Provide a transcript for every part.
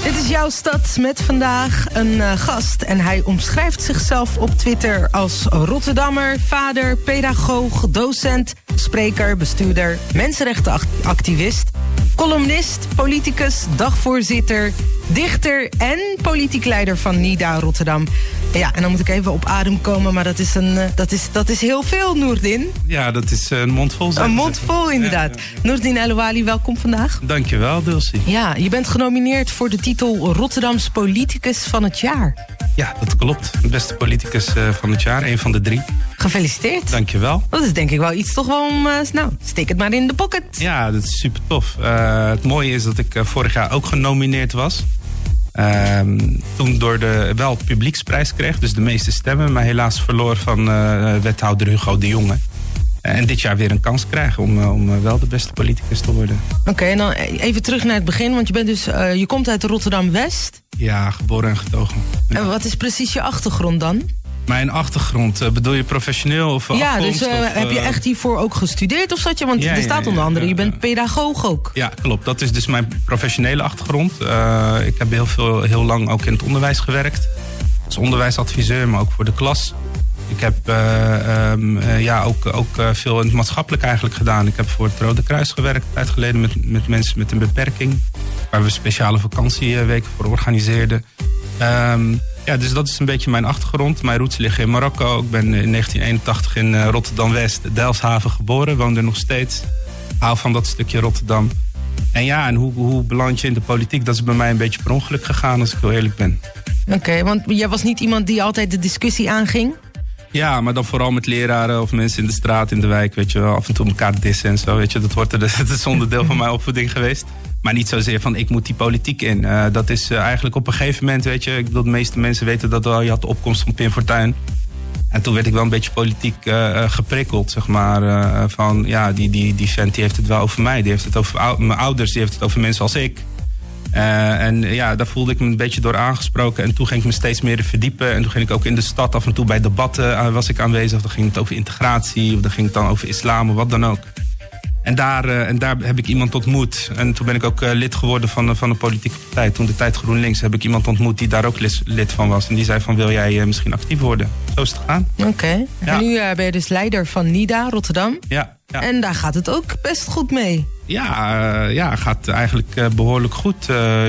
Dit is jouw stad met vandaag een gast. En hij omschrijft zichzelf op Twitter als Rotterdammer, vader, pedagoog, docent, spreker, bestuurder, mensenrechtenactivist, columnist, politicus, dagvoorzitter, dichter en politiek leider van NIDA Rotterdam. Ja, en dan moet ik even op adem komen, maar dat is heel veel, Noordin. Ja, dat is een mond vol. Een mond vol, inderdaad. Ja. Noordin El-Ouali, welkom vandaag. Dankjewel, Dulcie. Ja, je bent genomineerd voor de titel Rotterdams Politicus van het Jaar. Ja, dat klopt. De beste politicus van het jaar, een van de 3. Gefeliciteerd. Dankjewel. Dat is denk ik wel iets toch wel om... steek het maar in de pocket. Ja, dat is super tof. Het mooie is dat ik vorig jaar ook genomineerd was. Toen wel de publieksprijs kreeg, dus de meeste stemmen, maar helaas verloor van wethouder Hugo de Jonge. En dit jaar weer een kans krijgen om wel de beste politicus te worden. Oké, en dan even terug naar het begin, want je bent dus, je komt uit Rotterdam-West. Ja, geboren en getogen. Ja. En wat is precies je achtergrond dan? Mijn achtergrond, bedoel je professioneel of ja, afkomst? Dus heb je echt hiervoor ook gestudeerd of zat je? Want er staat onder andere, je bent pedagoog ook. Ja, klopt. Dat is dus mijn professionele achtergrond. Ik heb heel lang ook in het onderwijs gewerkt. Als onderwijsadviseur, maar ook voor de klas. Ik heb ook veel in het maatschappelijk eigenlijk gedaan. Ik heb voor het Rode Kruis gewerkt, een tijd geleden met mensen met een beperking. Waar we speciale vakantieweken voor organiseerden. Ja, dus dat is een beetje mijn achtergrond. Mijn roots liggen in Marokko. Ik ben in 1981 in Rotterdam-West, Delfshaven geboren. Woon er nog steeds. Hou van dat stukje Rotterdam. En ja, en hoe beland je in de politiek? Dat is bij mij een beetje per ongeluk gegaan, als ik heel eerlijk ben. Oké, want jij was niet iemand die altijd de discussie aanging? Ja, maar dan vooral met leraren of mensen in de straat, in de wijk, weet je wel. Af en toe elkaar dissen en zo, weet je. Dat is onderdeel van mijn opvoeding geweest. Maar niet zozeer van, ik moet die politiek in. Dat is eigenlijk op een gegeven moment, weet je... Ik bedoel, de meeste mensen weten dat wel. Je had de opkomst van Pim Fortuyn. En toen werd ik wel een beetje politiek geprikkeld, zeg maar. Van, ja, die vent die heeft het wel over mij. Die heeft het over mijn ouders, die heeft het over mensen als ik. En ja, daar voelde ik me een beetje door aangesproken. En toen ging ik me steeds meer verdiepen. En toen ging ik ook in de stad af en toe bij debatten was ik aanwezig. Dan ging het over integratie, of dan ging het dan over islam, of wat dan ook. En daar heb ik iemand ontmoet. En toen ben ik ook lid geworden van een politieke partij. Toen de tijd GroenLinks heb ik iemand ontmoet die daar ook lid van was. En die zei van, wil jij misschien actief worden? Zo is het gegaan. Oké. Ja. En nu ben je dus leider van NIDA Rotterdam. Ja. En daar gaat het ook best goed mee. Ja, gaat eigenlijk behoorlijk goed.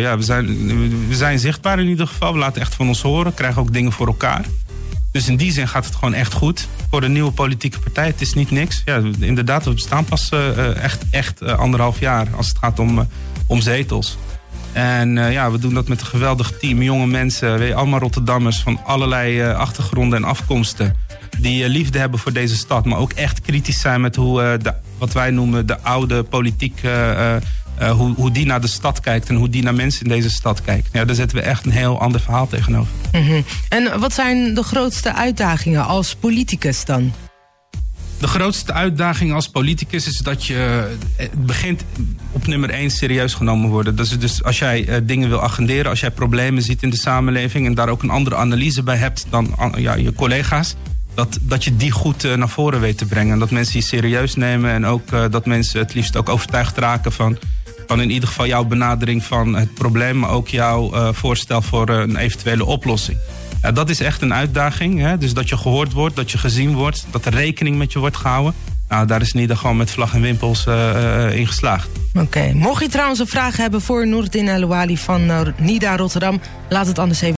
We zijn zichtbaar in ieder geval. We laten echt van ons horen. Krijgen ook dingen voor elkaar. Dus in die zin gaat het gewoon echt goed. Voor de nieuwe politieke partij, het is niet niks. Ja, inderdaad, we bestaan pas echt 1,5 jaar als het gaat om zetels. En we doen dat met een geweldig team. Jonge mensen, allemaal Rotterdammers van allerlei achtergronden en afkomsten. Die liefde hebben voor deze stad, maar ook echt kritisch zijn met hoe wat wij noemen de oude politiek... hoe die naar de stad kijkt en hoe die naar mensen in deze stad kijkt. Ja, daar zetten we echt een heel ander verhaal tegenover. Mm-hmm. En wat zijn de grootste uitdagingen als politicus dan? De grootste uitdaging als politicus is dat je begint op nummer 1 serieus genomen worden. Dus als jij dingen wil agenderen, als jij problemen ziet in de samenleving... en daar ook een andere analyse bij hebt dan je collega's... Dat je die goed naar voren weet te brengen. Dat mensen je serieus nemen en ook dat mensen het liefst ook overtuigd raken van in ieder geval jouw benadering van het probleem, maar ook jouw voorstel voor een eventuele oplossing. Ja, dat is echt een uitdaging. Hè? Dus dat je gehoord wordt, dat je gezien wordt, dat er rekening met je wordt gehouden. Nou, daar is NIDA gewoon met vlag en wimpels in geslaagd. Oké. Mocht je trouwens een vraag hebben voor Noordin El-Ouali van NIDA Rotterdam, laat het anders even